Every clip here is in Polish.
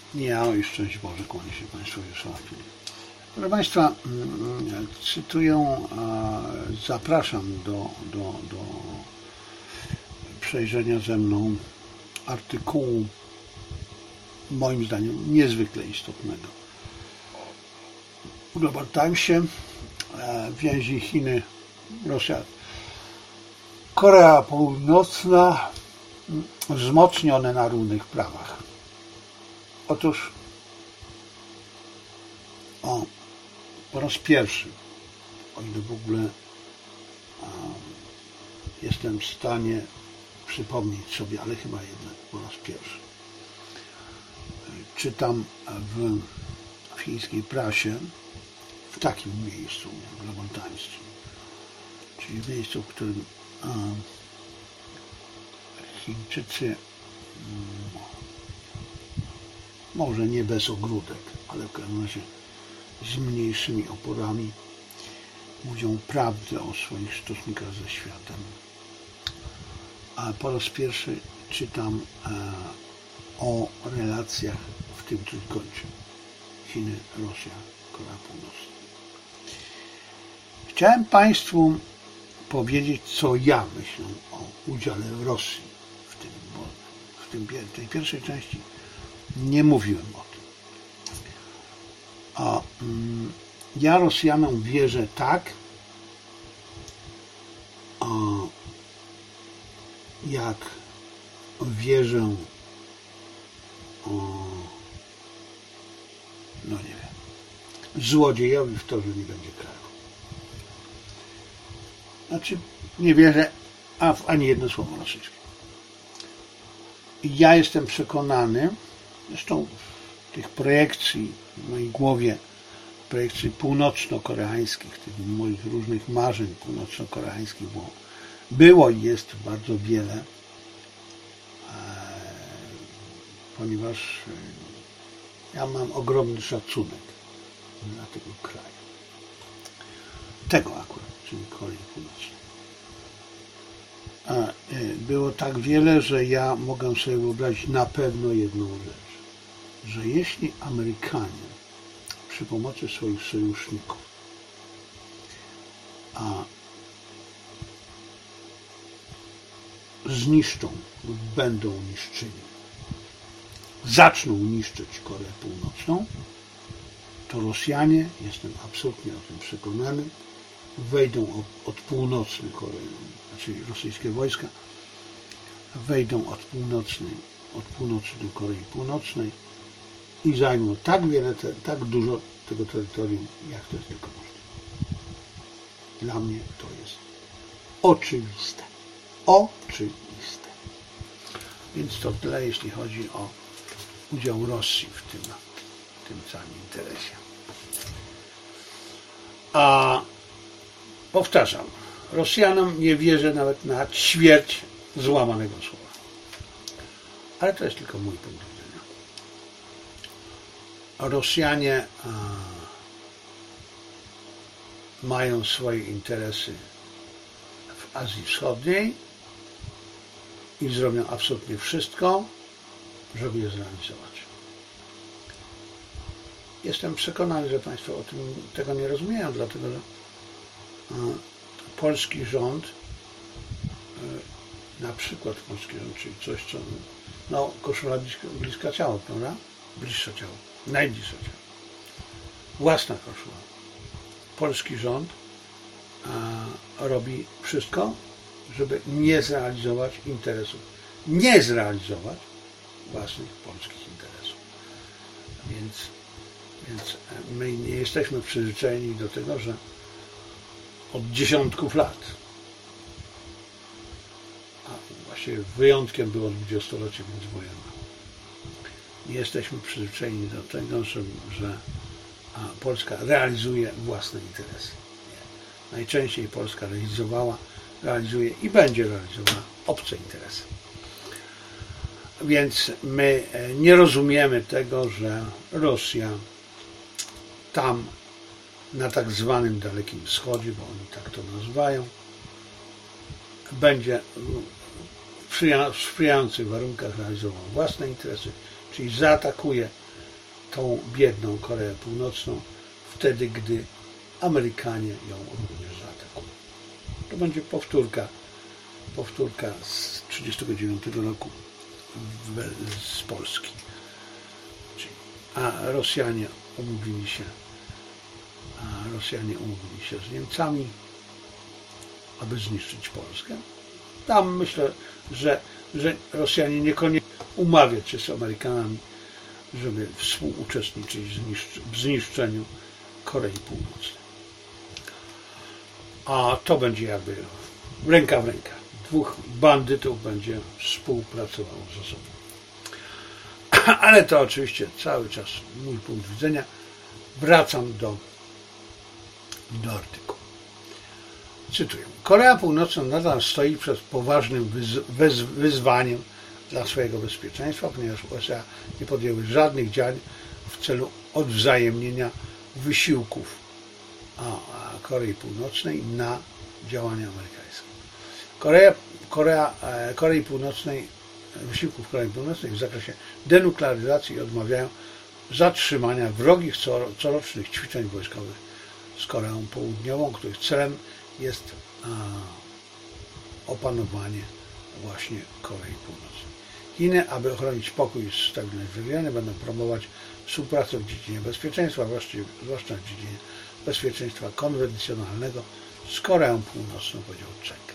Ja i szczęść Boże, kłanię się Państwu Wiesława Filip. Proszę Państwa, cytuję, zapraszam do przejrzenia ze mną artykułu, moim zdaniem niezwykle istotnego, w Global Timesie, więzi Chiny, Rosja, Korea Północna wzmocnione na równych prawach. Otóż po raz pierwszy, o ile w ogóle jestem w stanie przypomnieć sobie, ale chyba jednak po raz pierwszy, czytam w chińskiej prasie, w takim miejscu, Global Times, czyli w miejscu, w którym Chińczycy, może nie bez ogródek, ale w każdym razie z mniejszymi oporami, mówią prawdę o swoich stosunkach ze światem. A po raz pierwszy czytam o relacjach w tym trójkącie Chiny, Rosja, Korea Północna. Chciałem Państwu powiedzieć, co ja myślę o udziale Rosji w tym, bo w tej pierwszej części nie mówiłem o tym. Ja Rosjanom wierzę tak, jak wierzę, no nie wiem, złodziejowi w to, że nie będzie kraju. Znaczy, nie wierzę w ani jedno słowo rosyjskie. Ja jestem przekonany, zresztą tych projekcji w mojej głowie, projekcji północno-koreańskich, tych moich różnych marzeń północno-koreańskich było i jest bardzo wiele, ponieważ ja mam ogromny szacunek dla tego kraju. Tego akurat, czyli Korei Północnej. Było tak wiele, że ja mogę sobie wyobrazić na pewno jedną rzecz, że jeśli Amerykanie przy pomocy swoich sojuszników zniszczą lub będą niszczyli, zaczną niszczyć Koreę Północną, to Rosjanie, jestem absolutnie o tym przekonany, wejdą od północnej Korei, znaczy rosyjskie wojska wejdą od północy do Korei Północnej i zajmą tak dużo tego terytorium, jak to jest tylko możliwe. Dla mnie to jest oczywiste. Oczywiste. Więc to tyle, jeśli chodzi o udział Rosji w tym całym interesie. Powtarzam, Rosjanom nie wierzę nawet na ćwierć złamanego słowa. Ale to jest tylko mój punkt widzenia. Rosjanie mają swoje interesy w Azji Wschodniej i zrobią absolutnie wszystko, żeby je zrealizować. Jestem przekonany, że Państwo tego nie rozumieją, dlatego że polski rząd, na przykład polski rząd, czyli coś, co, koszula bliska ciała, prawda? Bliższe ciało, najbliższe ciało. Własna koszula. Polski rząd robi wszystko, żeby nie zrealizować interesów, nie zrealizować własnych polskich interesów. Więc my nie jesteśmy przyzwyczajeni do tego, że od dziesiątków lat, a właściwie wyjątkiem było dwudziestolecie międzywojenne, nie jesteśmy przyzwyczajeni do tego, że Polska realizuje własne interesy. Nie. Najczęściej Polska realizuje i będzie realizowała obce interesy. Więc my nie rozumiemy tego, że Rosja tam na tak zwanym Dalekim Wschodzie, bo oni tak to nazywają, będzie w sprzyjających warunkach realizował własne interesy, czyli zaatakuje tą biedną Koreę Północną wtedy, gdy Amerykanie ją również zaatakują. To będzie powtórka z 1939 roku z Polski. A Rosjanie umówili się z Niemcami, aby zniszczyć Polskę. Tam myślę, że Rosjanie niekoniecznie umawiać się z Amerykanami, żeby współuczestniczyć w zniszczeniu Korei Północnej. A to będzie jakby ręka w rękę. Dwóch bandytów będzie współpracowało ze sobą. Ale to oczywiście cały czas mój punkt widzenia. Wracam do artykułu. Cytuję. Korea Północna nadal stoi przed poważnym wyzwaniem dla swojego bezpieczeństwa, ponieważ USA nie podjęły żadnych działań w celu odwzajemnienia wysiłków Korei Północnej na działania amerykańskie. Korei Północnej, wysiłków Korei Północnej w zakresie denuklearyzacji odmawiają zatrzymania wrogich corocznych ćwiczeń wojskowych z Koreą Południową, których celem jest opanowanie właśnie Korei Północnej. Chiny, aby ochronić pokój i stabilność w regionie, będą promować współpracę w dziedzinie bezpieczeństwa, zwłaszcza w dziedzinie bezpieczeństwa konwencjonalnego z Koreą Północną, powiedział Czech.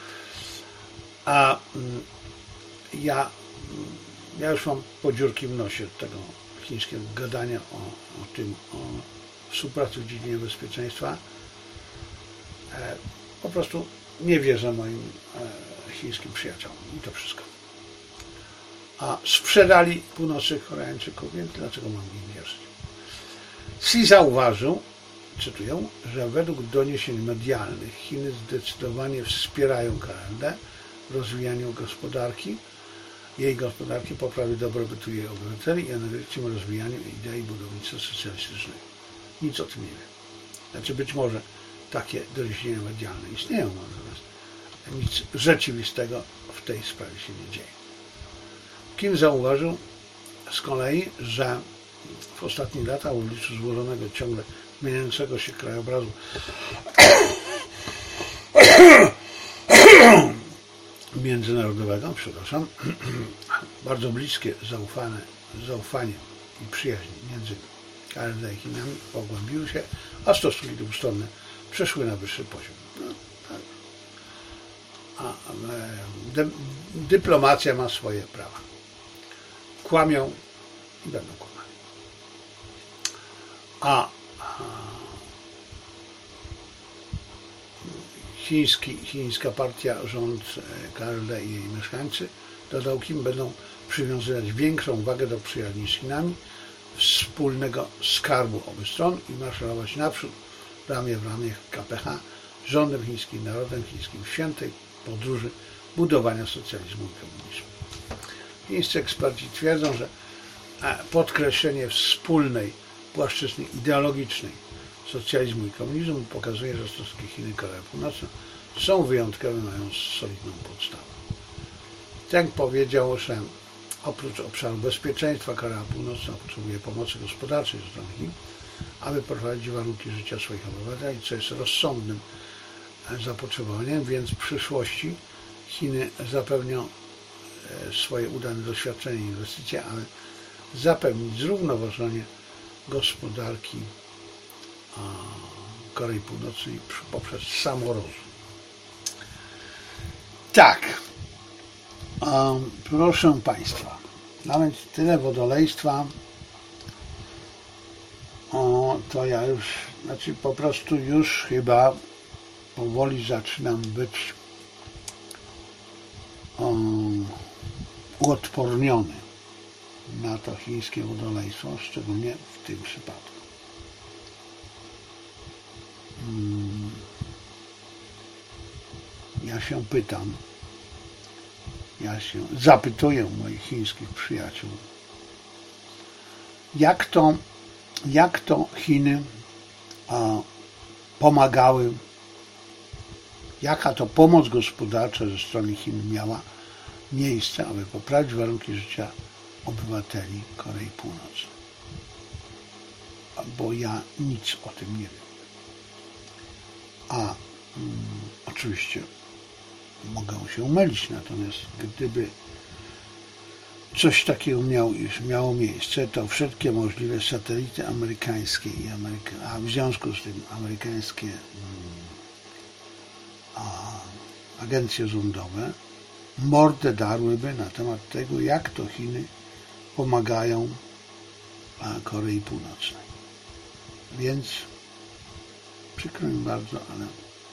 A ja już mam podziurki w nosie tego chińskiego gadania o współpracy w dziedzinie bezpieczeństwa. Po prostu nie wierzę moim chińskim przyjaciołom i to wszystko. A sprzedali północnych Koreańczyków, więc dlaczego mam im wierzyć? Xi zauważył, cytuję, że według doniesień medialnych Chiny zdecydowanie wspierają KLD w rozwijaniu jej gospodarki, poprawie dobrobytu jej obywateli i energetycznym rozwijaniu idei budownictwa socjalistycznego. Nic o tym nie wiem. Znaczy być może takie doniesienia medialne istnieją, natomiast nic rzeczywistego w tej sprawie się nie dzieje. Kim zauważył z kolei, że w ostatnich latach w obliczu złożonego, ciągle zmieniającego się krajobrazu międzynarodowego, bardzo bliskie zaufanie i przyjaźń między KLD i Chinami pogłębiły się, a stosunki dwustronne przeszły na wyższy poziom. Dyplomacja ma swoje prawa. Kłamią i będą kłamali. Chińska partia, rząd KLD i jej mieszkańcy, dodał Kim, będą przywiązywać większą wagę do przyjaźni z Chinami, wspólnego skarbu obu stron i maszerować naprzód ramię w ramię KPH, rządem chińskim, narodem chińskim w świętej podróży budowania socjalizmu i komunizmu. Chińscy eksperci twierdzą, że podkreślenie wspólnej płaszczyzny ideologicznej socjalizmu i komunizmu pokazuje, że stosunki Chiny i Korea Północna są wyjątkowe, mają solidną podstawę. Teng powiedział, że oprócz obszaru bezpieczeństwa Korea Północna potrzebuje pomocy gospodarczej ze strony Chin, aby prowadzić warunki życia swoich obywateli, co jest rozsądnym zapotrzebowaniem, więc w przyszłości Chiny zapewnią swoje udane doświadczenie i inwestycje, aby zapewnić zrównoważenie gospodarki Korei Północnej poprzez samorozwój. Tak, proszę Państwa, nawet tyle wodolejstwa, to ja już, po prostu już chyba powoli zaczynam być uodporniony na to chińskie wodolejstwo, szczególnie w tym przypadku. Ja się zapytuję moich chińskich przyjaciół, jak to Chiny pomagały, jaka to pomoc gospodarcza ze strony Chin miała miejsce, aby poprawić warunki życia obywateli Korei Północnej. bo ja nic o tym nie wiem. A oczywiście mogę się mylić, natomiast gdyby coś takiego miało miejsce, to wszystkie możliwe satelity amerykańskie a w związku z tym amerykańskie agencje rządowe mordę darłyby na temat tego, jak to Chiny pomagają Korei Północnej. Więc przykro mi bardzo, ale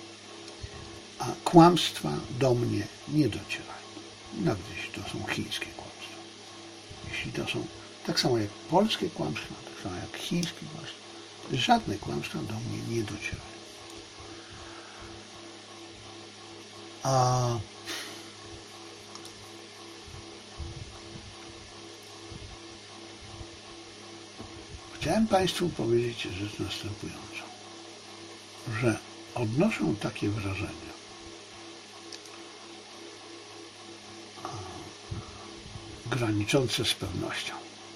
kłamstwa do mnie nie docierają. Nawet jeśli to są chińskie kłamstwa. Jeśli to są tak samo jak polskie kłamstwa, tak samo jak chińskie kłamstwa, żadne kłamstwa do mnie nie docierają. Chciałem Państwu powiedzieć rzecz następującą, że odnoszę takie wrażenie, graniczące z pewnością,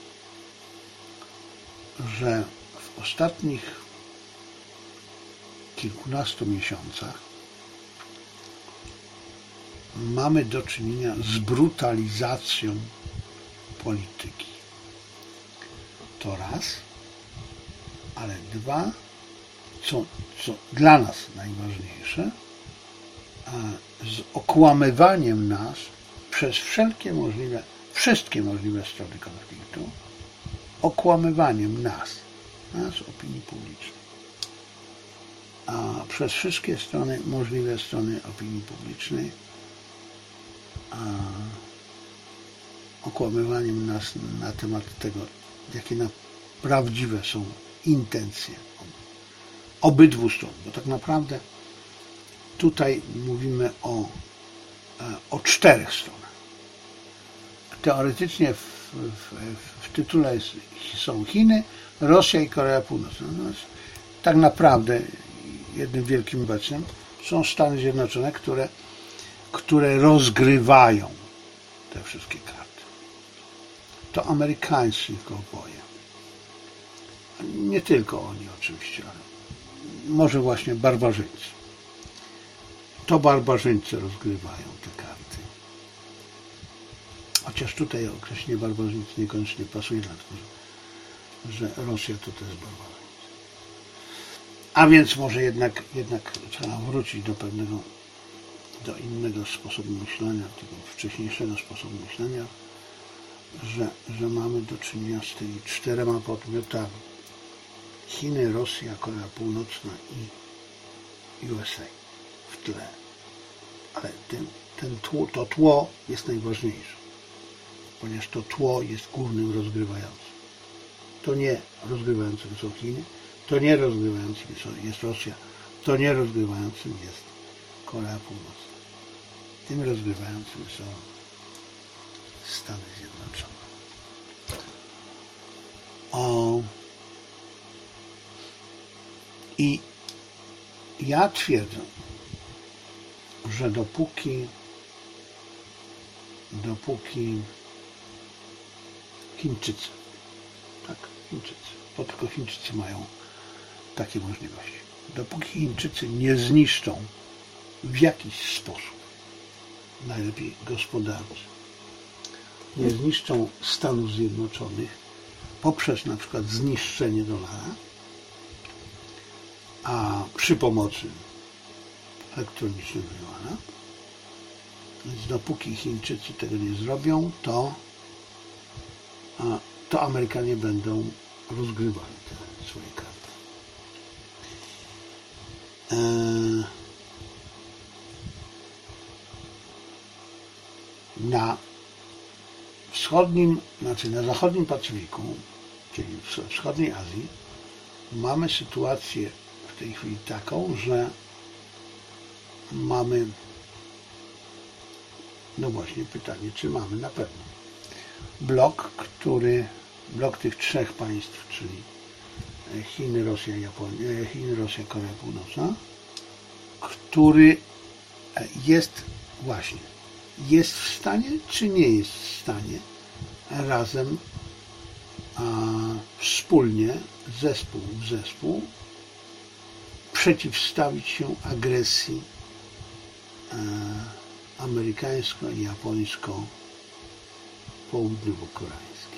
że w ostatnich kilkunastu miesiącach mamy do czynienia z brutalizacją polityki. To raz, ale dwa, co dla nas najważniejsze, z okłamywaniem nas przez wszystkie możliwe strony konfliktu, okłamywaniem nas, opinii publicznej, a przez wszystkie możliwe strony opinii publicznej, okłamywaniem nas na temat tego, jakie prawdziwe są intencje obydwu stron, bo tak naprawdę tutaj mówimy o czterech stronach. Teoretycznie w tytule są Chiny, Rosja i Korea Północna. No, tak naprawdę jednym wielkim obecnym są Stany Zjednoczone, które rozgrywają te wszystkie karty. To amerykańscy kowboje. Nie tylko oni oczywiście, ale może właśnie barbarzyńcy. To barbarzyńcy rozgrywają te karty. Chociaż tutaj określenie barbarzyńcy niekoniecznie pasuje, dlatego że Rosja to też barbarzyńcy. A więc może jednak trzeba wrócić do innego sposobu myślenia, tego wcześniejszego sposobu myślenia, że mamy do czynienia z tymi czterema podmiotami. Chiny, Rosja, Korea Północna i USA w tle. Ale to tło jest najważniejsze, ponieważ to tło jest głównym rozgrywającym. To nie rozgrywającym są Chiny, to nie rozgrywającym jest Rosja, to nie rozgrywającym jest Korea Północna. Tym rozgrywającym są Stany Zjednoczone. I ja twierdzę, że dopóki Chińczycy, bo tylko Chińczycy mają takie możliwości, dopóki Chińczycy nie zniszczą w jakiś sposób, najlepiej gospodarczy, nie zniszczą Stanów Zjednoczonych poprzez na przykład zniszczenie dolara, a przy pomocy elektronicznego juana, więc dopóki Chińczycy tego nie zrobią, to Amerykanie będą rozgrywali te swoje karty. Na zachodnim Pacyfiku, czyli w wschodniej Azji, mamy sytuację w tej chwili taką, że mamy, no właśnie pytanie, czy mamy na pewno blok tych trzech państw, czyli Chiny, Rosja, Korea Północna, który jest w stanie, czy nie jest w stanie razem wspólnie zespół w zespół przeciwstawić się agresji amerykańsko-japońsko-południowo-koreańskiej.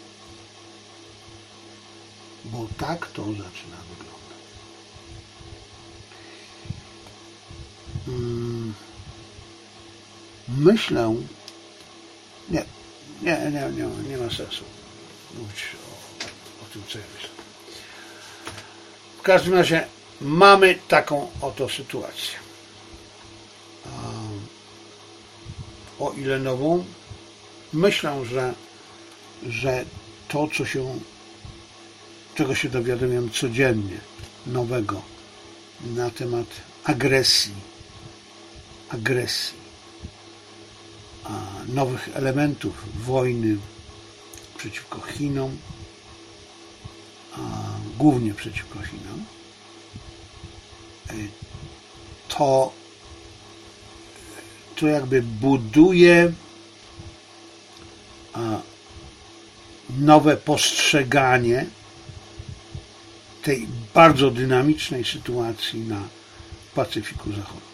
Bo tak to zaczyna wyglądać. Myślę, nie ma sensu mówić o tym, co ja myślę. W każdym razie mamy taką oto sytuację. O ile nową, myślę, że to, czego się dowiadujemy codziennie, nowego na temat agresji, nowych elementów wojny przeciwko Chinom, głównie przeciwko Chinom, to jakby buduje nowe postrzeganie tej bardzo dynamicznej sytuacji na Pacyfiku Zachodnim.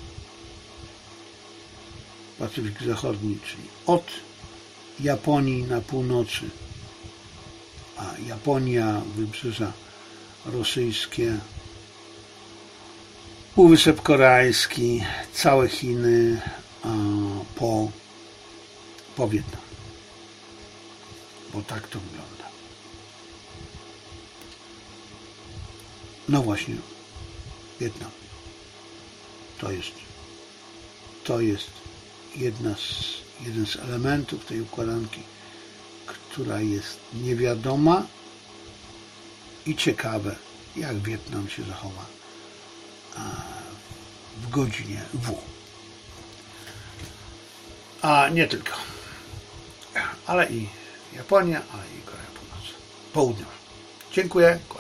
Pacyfik Zachodni, czyli od Japonii na północy, a Japonia, wybrzeża rosyjskie, Półwysep Koreański, całe Chiny po Wietnam. Bo tak to wygląda. No właśnie, Wietnam. To jest jeden z elementów tej układanki, która jest niewiadoma i ciekawe, jak Wietnam się zachowa w godzinie W. A nie tylko, ale i Japonia, ale i Korea Południowa. Dziękuję.